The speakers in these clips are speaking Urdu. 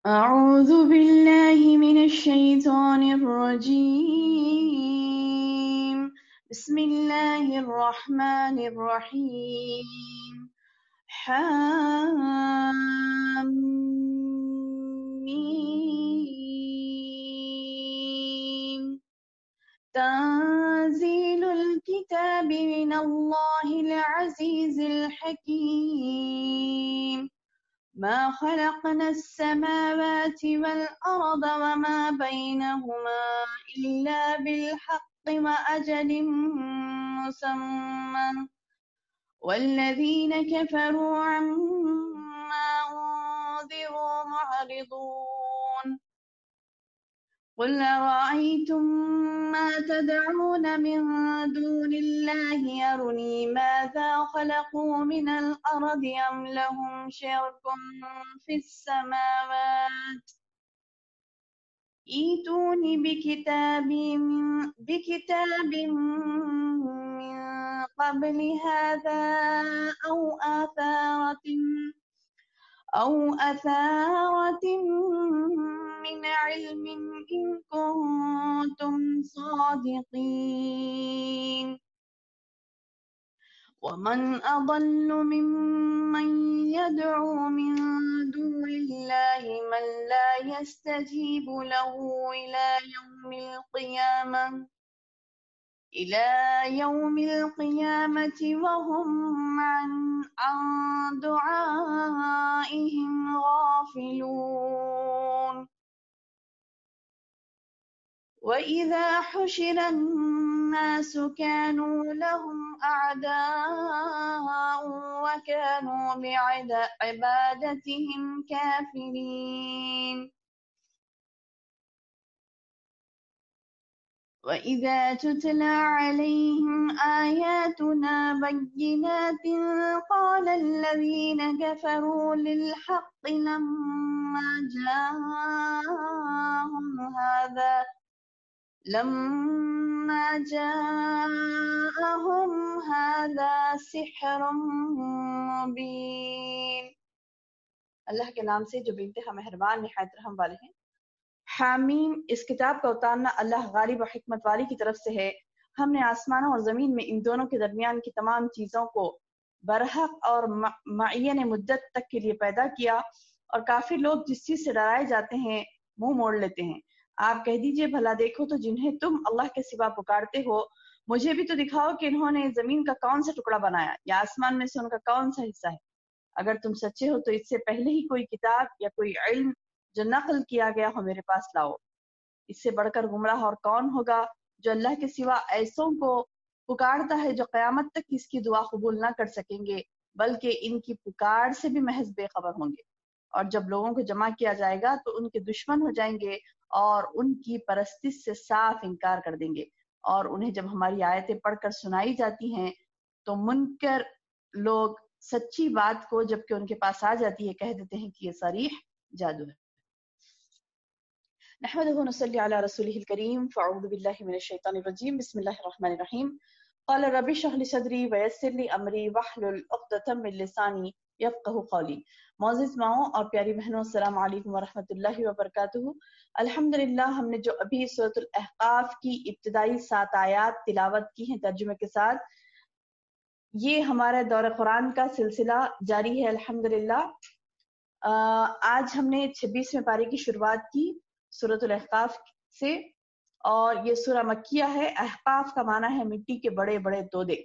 أعوذ بالله من الشيطان الرجيم. بسم الله الرحمن الرحيم. حميم. تنزيل الكتاب من الله العزيز الحكيم. ما خلقنا السماوات والأرض وما بينهما إلا بالحق وأجل مسمى والذين كفروا عما أنذروا معرضون. قل أرأيتم ما تدعون من دون الله أروني ماذا خلقوا من الأرض أم لهم شرك في السماوات ائتوني بكتاب من قبل هذا أو أثارة من علم إن كنتم صادقين. ومن أضل ممن يدعو من دون الله من لا يستجيب له إلى يوم القيامة وهم عن دعائهم غافلون. وإذا حشر الناس كانوا لهم أعداء وكانوا بعبادتهم كافرين. وإذا تتلى عليهم آياتنا بينات قال الذين كفروا للحق لما جاءهم هذا سحر مبين. اللہ کے نام سے جو بے انتہا مہربان نہایت رحم والے ہیں۔ حامیم، اس کتاب کا اتارنا اللہ غالب و حکمت والی کی طرف سے ہے۔ ہم نے آسمانوں اور زمین میں ان دونوں کے درمیان کی تمام چیزوں کو برحق اور معین مدت تک کے لیے پیدا کیا، اور کافر لوگ جس چیز سے ڈرائے جاتے ہیں منہ موڑ لیتے ہیں۔ آپ کہہ دیجئے بھلا دیکھو تو جنہیں تم اللہ کے سوا پکارتے ہو، مجھے بھی تو دکھاؤ کہ انہوں نے زمین کا کون سا ٹکڑا بنایا یا آسمان میں سے ان کا کون سا حصہ ہے۔ اگر تم سچے ہو تو اس سے پہلے ہی کوئی کتاب یا کوئی علم جو نقل کیا گیا ہو میرے پاس لاؤ۔ اس سے بڑھ کر گمراہ اور کون ہوگا جو اللہ کے سوا ایسوں کو پکارتا ہے جو قیامت تک اس کی دعا قبول نہ کر سکیں گے، بلکہ ان کی پکار سے بھی محض بے خبر ہوں گے۔ اور جب لوگوں کو جمع کیا جائے گا تو ان کے دشمن ہو جائیں گے اور ان کی پرستش سے صاف انکار کر دیں گے، اور انہیں جب ہماری آیتیں پڑھ کر سنائی جاتی ہیں تو منکر لوگ سچی بات کو جب کہ ان کے پاس آ جاتی ہے کہہ دیتے ہیں کہ یہ صریح جادو ہے۔ نحمده ونصلي على رسوله الكريم، فاعوذ بالله من الشيطان الرجيم، بسم الله الرحمن الرحيم۔ قال رب اشرح لي صدري ويسر لي امري واحلل عقدة من لساني يفقهوا قولي۔ معزز ماؤں اور پیاری بہنوں، السلام علیکم ورحمۃ اللہ وبرکاتہ۔ الحمدللہ ہم نے جو ابھی سورۃ الاحقاف کی ابتدائی 7 آیات تلاوت کی ہیں ترجمے کے ساتھ، یہ ہمارا دور قرآن کا سلسلہ جاری ہے الحمدللہ۔ آج ہم نے 26ویں پارے کی شروعات کی سورۃ الاحقاف سے، اور یہ سورہ مکیہ ہے۔ احقاف کا معنی ہے مٹی کے بڑے بڑے تودے۔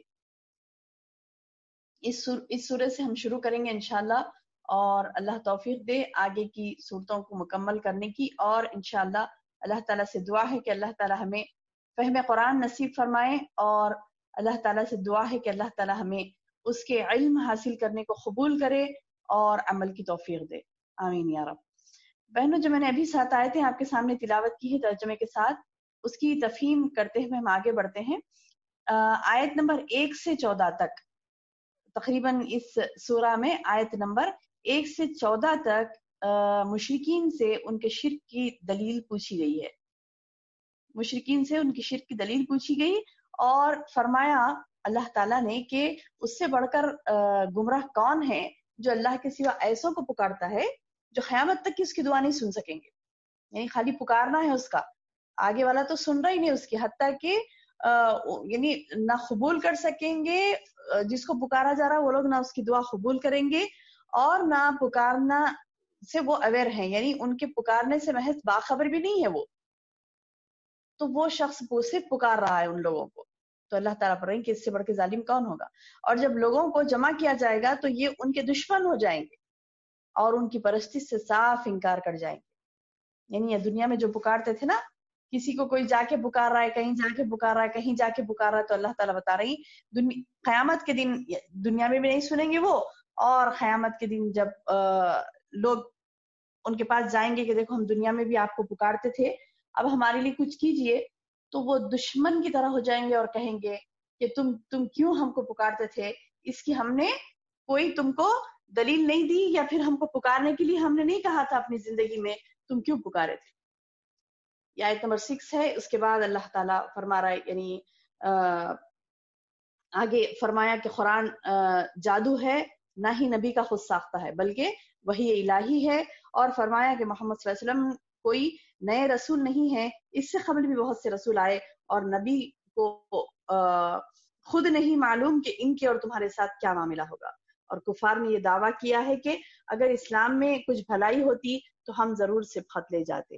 اس سورہ سے ہم شروع کریں گے انشاءاللہ، اور اللہ توفیق دے آگے کی صورتوں کو مکمل کرنے کی، اور انشاءاللہ اللہ تعالیٰ سے دعا ہے کہ اللہ تعالیٰ ہمیں فہم قرآن نصیب فرمائے، اور اللہ تعالیٰ سے دعا ہے کہ اللہ تعالیٰ ہمیں اس کے علم حاصل کرنے کو قبول کرے اور عمل کی توفیق دے، آمین یا رب۔ بہنوں، جو میں نے ابھی 7 آیتیں آپ کے سامنے تلاوت کی ہے ترجمے کے ساتھ، اس کی تفہیم کرتے ہوئے ہم آگے بڑھتے ہیں۔ آیت نمبر 1 سے 14 تک، تقریباً اس سورہ میں آیت نمبر 1 سے 14 تک مشرکین سے ان کے شرک کی دلیل پوچھی گئی ہے۔ مشرکین سے ان کی شرک کی دلیل پوچھی گئی، اور فرمایا اللہ تعالیٰ نے کہ اس سے بڑھ کر گمراہ کون ہے جو اللہ کے سوا ایسوں کو پکارتا ہے جو قیامت تک کی اس کی دعا نہیں سن سکیں گے. یعنی خالی پکارنا ہے اس کا، آگے والا تو سن رہا ہی نہیں اس کی، حتیٰ کہ یعنی نہ قبول کر سکیں گے جس کو پکارا جا رہا وہ لوگ، نہ اس کی دعا قبول کریں گے، اور نہ پکارنا سے وہ اویئر ہیں، یعنی ان کے پکارنے سے محض باخبر بھی نہیں ہے وہ. تو وہ شخص صرف پکار رہا ہے ان لوگوں کو. تو اللہ تعالیٰ پر رہے کہ اس سے بڑھ کے ظالم کون ہوگا. اور جب لوگوں کو جمع کیا جائے گا تو یہ ان کے دشمن ہو جائیں گے اور ان کی پرستی سے صاف انکار کر جائیں گے. یعنی یہ دنیا میں جو پکارتے تھے نا، کسی کو کوئی جا کے پکار رہا ہے، کہیں جا کے پکار رہا ہے، کہیں جا کے پکار رہا ہے، تو اللہ تعالیٰ بتا رہی قیامت کے دن دنیا میں بھی نہیں سنیں گے وہ، اور قیامت کے دن جب لوگ ان کے پاس جائیں گے کہ دیکھو ہم دنیا میں بھی آپ کو پکارتے تھے، اب ہمارے لیے کچھ کیجئے، تو وہ دشمن کی طرح ہو جائیں گے اور کہیں گے کہ تم کیوں ہم کو پکارتے تھے، اس کی ہم نے کوئی تم کو دلیل نہیں دی، یا پھر ہم کو پکارنے کے لیے ہم نے نہیں کہا تھا اپنی زندگی میں، تم کیوں پکارے تھے. یہ آیت نمبر 6 ہے. اس کے بعد اللہ تعالیٰ فرما رہا ہے، یعنی آگے فرمایا کہ قرآن جادو ہے، نہ ہی نبی کا خود ساختہ ہے بلکہ وحی الہی ہے، اور فرمایا کہ محمد صلی اللہ علیہ وسلم کوئی نئے رسول نہیں ہے، اس سے قبل بھی بہت سے رسول آئے، اور نبی کو خود نہیں معلوم کہ ان کے اور تمہارے ساتھ کیا معاملہ ہوگا. اور کفار نے یہ دعویٰ کیا ہے کہ اگر اسلام میں کچھ بھلائی ہوتی تو ہم ضرور سبقت لے جاتے.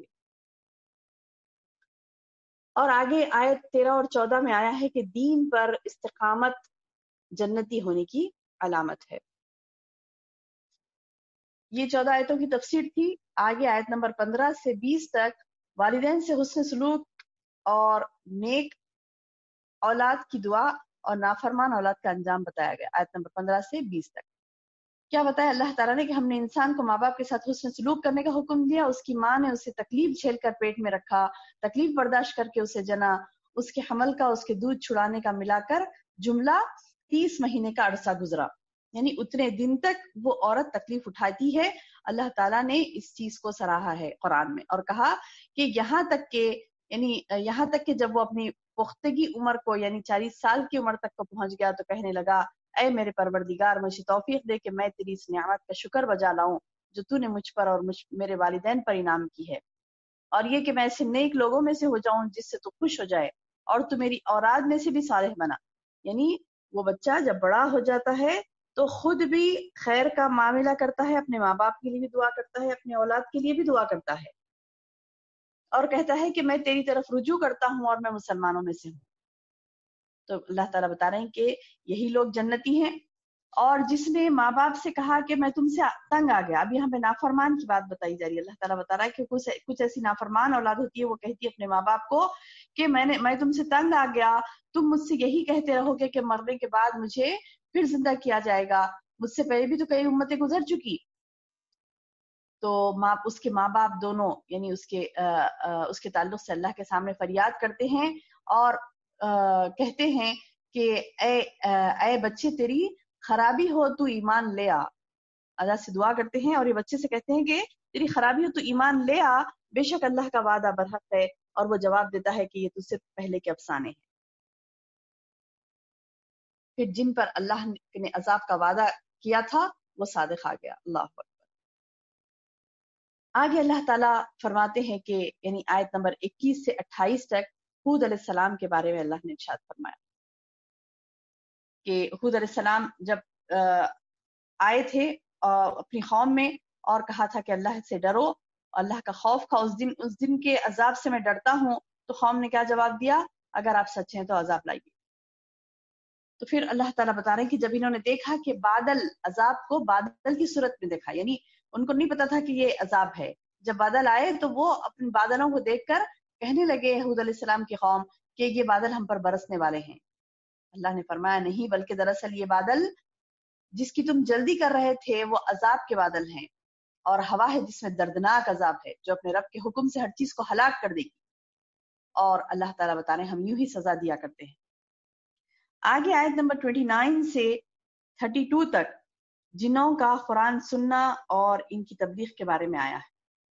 اور آگے آیت 13 اور 14 میں آیا ہے کہ دین پر استقامت جنتی ہونے کی علامت ہے. یہ 14 آیتوں کی تفسیر تھی. آگے آیت نمبر 15 سے 20 تک والدین سے حسن سلوک اور نیک اولاد کی دعا اور نافرمان اولاد کا انجام بتایا گیا. آیت نمبر 15 سے 20 تک کیا بتایا اللہ تعالیٰ نے کہ ہم نے انسان کو ماں باپ کے ساتھ حسن سلوک کرنے کا حکم دیا. اس کی ماں نے اسے تکلیف جھیل کر پیٹ میں رکھا، تکلیف برداشت کر کے اسے جنا، اس کے حمل کا اس کے دودھ چھڑانے کا ملا کر جملہ 30 مہینے کا عرصہ گزرا. یعنی اتنے دن تک وہ عورت تکلیف اٹھاتی ہے. اللہ تعالیٰ نے اس چیز کو سراہا ہے قرآن میں اور کہا کہ یہاں تک کہ جب وہ اپنی پختگی عمر کو یعنی 40 سال کی عمر تک کو پہنچ گیا تو کہنے لگا، اے میرے پروردگار مجھے توفیق دے کہ میں تیری اس نعمت کا شکر بجا لاؤں جو تو نے مجھ پر اور میرے والدین پر انعام کی ہے، اور یہ کہ میں ایسے نیک لوگوں میں سے ہو جاؤں جس سے تو خوش ہو جائے، اور تو میری اولاد میں سے بھی صالح بنا. یعنی وہ بچہ جب بڑا ہو جاتا ہے تو خود بھی خیر کا معاملہ کرتا ہے، اپنے ماں باپ کے لیے بھی دعا کرتا ہے، اپنے اولاد کے لیے بھی دعا کرتا ہے، اور کہتا ہے کہ میں تیری طرف رجوع کرتا ہوں اور میں مسلمانوں میں سے ہوں. تو اللہ تعالیٰ بتا رہے ہیں کہ یہی لوگ جنتی ہیں. اور جس نے ماں باپ سے کہا کہ میں تم سے تنگ آ گیا، اب یہاں پہ نافرمان کی بات بتائی جا رہی ہے. اللہ تعالیٰ بتا رہا ہے کہ کچھ ایسی نافرمان اولاد ہوتی ہے، وہ کہتی ہے اپنے ماں باپ کو کہ میں تم سے تنگ آ گیا، تم مجھ سے یہی کہتے رہو گے کہ مرنے کے بعد مجھے پھر زندہ کیا جائے گا، مجھ سے پہلے بھی تو کئی امتیں گزر چکی. تو اس کے ماں باپ دونوں یعنی اس کے تعلق سے اللہ کے سامنے فریاد کرتے ہیں اور کہتے ہیں کہ اے بچے تیری خرابی ہو تو ایمان لے آ. اللہ سے دعا کرتے ہیں اور یہ بچے سے کہتے ہیں کہ تیری خرابی ہو تو ایمان لے آ، بے شک اللہ کا وعدہ برحق ہے. اور وہ جواب دیتا ہے کہ یہ تجھ سے پہلے کے افسانے ہیں. پھر جن پر اللہ نے عذاب کا وعدہ کیا تھا وہ صادق آ گیا. اللہ اکبر. آگے اللہ تعالیٰ فرماتے ہیں کہ یعنی آیت نمبر 21 سے 28 تک ہود علیہ السلام کے بارے میں اللہ نے ارشاد فرمایا کہ ہود علیہ السلام جب آئے تھے اپنی قوم میں اور کہا تھا کہ اللہ سے ڈرو، اللہ کا خوف کھاؤ، اس دن کے عذاب سے میں ڈرتا ہوں، تو قوم نے کیا جواب دیا؟ اگر آپ سچے ہیں تو عذاب لائیے. تو پھر اللہ تعالیٰ بتا رہے ہیں کہ جب انہوں نے دیکھا کہ عذاب کو بادل کی صورت میں دیکھا، یعنی ان کو نہیں پتا تھا کہ یہ عذاب ہے، جب بادل آئے تو وہ اپنے بادلوں کو دیکھ کر کہنے لگے ہود علیہ السلام کی قوم کہ یہ بادل ہم پر برسنے والے ہیں. اللہ نے فرمایا نہیں، بلکہ دراصل یہ بادل جس کی تم جلدی کر رہے تھے وہ عذاب کے بادل ہیں، اور ہوا ہے جس میں دردناک عذاب ہے جو اپنے رب کے حکم سے ہر چیز کو ہلاک کر دے گی. اور اللہ تعالیٰ بتا رہے ہیں ہم یوں ہی سزا دیا کرتے ہیں. آگے آیت نمبر 29 سے 32 تک جنوں کا قرآن سننا اور ان کی تبلیغ کے بارے میں آیا ہے.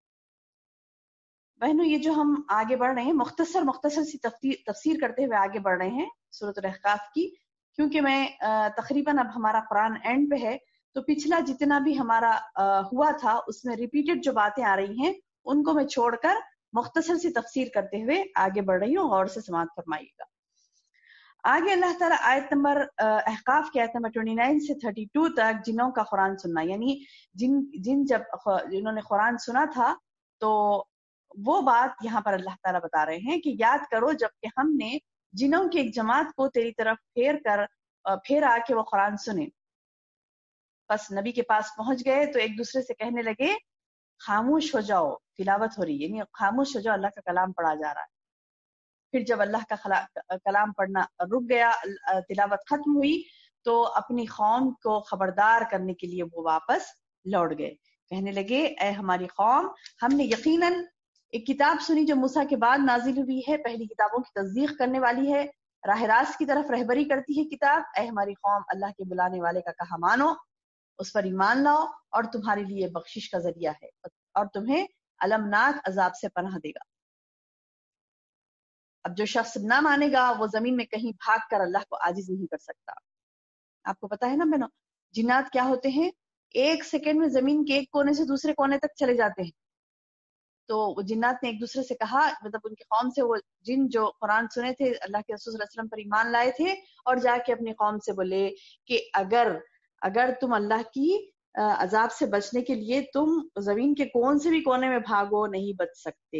بہنوں یہ جو ہم آگے بڑھ رہے ہیں مختصر سی تفسیر کرتے ہوئے آگے بڑھ رہے ہیں سورۃ الاحقاف کی، کیونکہ میں تقریباً اب ہمارا قرآن اینڈ پہ ہے تو پچھلا جتنا بھی ہمارا ہوا تھا اس میں ریپیٹڈ جو باتیں آ رہی ہیں ان کو میں چھوڑ کر مختصر سی تفسیر کرتے ہوئے آگے بڑھ رہی ہوں، غور سے سماعت فرمائیے گا۔ آگے اللہ تعالیٰ آیت نمبر احقاف کی آیت نمبر 29 سے 32 تک جنوں کا قرآن سننا، یعنی جنہوں نے قرآن سنا تھا تو وہ بات یہاں پر اللہ تعالیٰ بتا رہے ہیں کہ یاد کرو جب کہ ہم نے جنوں کی ایک جماعت کو تیری طرف پھیر آ کے وہ قرآن سنے، بس نبی کے پاس پہنچ گئے تو ایک دوسرے سے کہنے لگے خاموش ہو جاؤ، تلاوت ہو رہی ہے، یعنی خاموش ہو جاؤ، اللہ کا کلام پڑھا جا رہا ہے۔ پھر جب اللہ کا کلام پڑھنا رک گیا، تلاوت ختم ہوئی، تو اپنی قوم کو خبردار کرنے کے لیے وہ واپس لوٹ گئے، کہنے لگے اے ہماری قوم، ہم نے یقیناً ایک کتاب سنی جو موسیٰ کے بعد نازل ہوئی ہے، پہلی کتابوں کی تصدیق کرنے والی ہے، راہ راست کی طرف رہبری کرتی ہے کتاب، اے ہماری قوم اللہ کے بلانے والے کا کہا مانو، اس پر ایمان لاؤ، اور تمہارے لیے بخشش کا ذریعہ ہے اور تمہیں المناک عذاب سے پناہ دے گا۔ اب جو شخص نہ مانے گا وہ زمین میں کہیں بھاگ کر اللہ کو عاجز نہیں کر سکتا۔ آپ کو پتا ہے نا بہنوں، جنات کیا ہوتے ہیں؟ ایک سیکنڈ میں زمین کے ایک کونے سے دوسرے کونے تک چلے جاتے ہیں۔ تو وہ جنات نے ایک دوسرے سے کہا، مطلب ان کی قوم سے، وہ جن جو قرآن سنے تھے، اللہ کے رسول صلی اللہ علیہ وسلم پر ایمان لائے تھے، اور جا کے اپنی قوم سے بولے کہ اگر تم اللہ کی عذاب سے بچنے کے لیے تم زمین کے کون سے بھی کونے میں بھاگو نہیں بچ سکتے،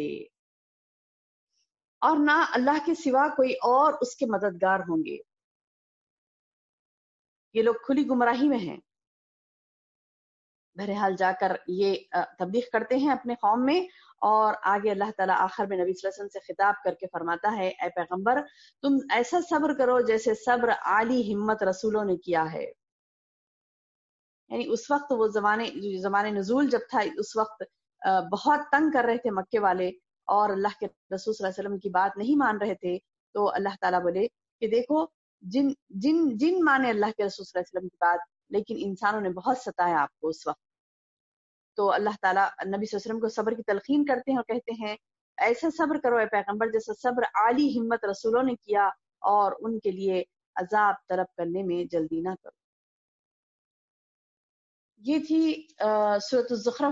اور نہ اللہ کے سوا کوئی اور اس کے مددگار ہوں گے۔ یہ لوگ کھلی گمراہی میں ہیں۔ بہرحال جا کر یہ تبلیغ کرتے ہیں اپنے قوم میں، اور آگے اللہ تعالیٰ آخر میں نبی صلی اللہ علیہ وسلم سے خطاب کر کے فرماتا ہے اے پیغمبر، تم ایسا صبر کرو جیسے صبر عالی ہمت رسولوں نے کیا ہے۔ یعنی اس وقت وہ زمانے نزول جب تھا، اس وقت بہت تنگ کر رہے تھے مکے والے، اور اللہ کے رسول صلی اللہ علیہ وسلم کی بات نہیں مان رہے تھے، تو اللہ تعالیٰ بولے کہ دیکھو جن مانے اللہ کے رسول صلی اللہ علیہ وسلم کی بات، لیکن انسانوں نے بہت ستایا آپ کو اس وقت۔ تو اللہ تعالیٰ نبی صلی اللہ علیہ وسلم کو صبر کی تلقین کرتے ہیں اور کہتے ہیں ایسا صبر کرو اے پیغمبر جیسا صبر عالی ہمت رسولوں نے کیا، اور ان کے لیے عذاب طلب کرنے میں جلدی نہ کرو۔ یہ تھی سورۃ الزخرف